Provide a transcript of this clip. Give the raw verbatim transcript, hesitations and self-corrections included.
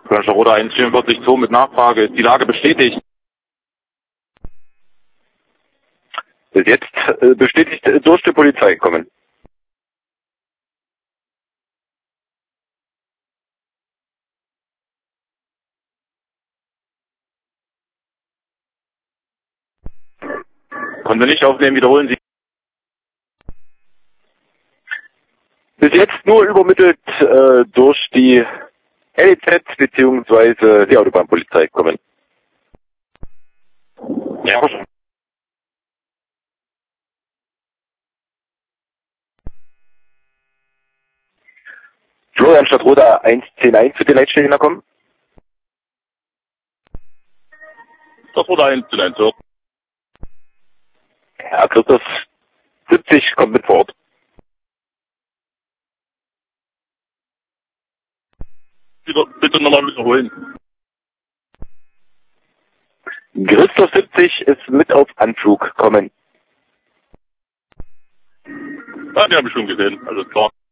Roda eins vierundvierzig zwei mit Nachfrage. Ist die Lage bestätigt? Bis jetzt äh, bestätigt äh, durch die Polizei kommen. Konnte nicht aufnehmen, wiederholen Sie. Bis jetzt nur übermittelt äh, durch die L E Z bzw. die Autobahnpolizei kommen. Ja. Florian Stadtroda eins zehn eins für die Leitstelle kommen. Das Roda eins zu eins, so. Herr Christoph siebzig kommt mit vor Ort. Bitte, bitte nochmal wiederholen. Christoph siebzig ist mit auf Anflug kommen. Ja, die habe ich schon gesehen, alles klar.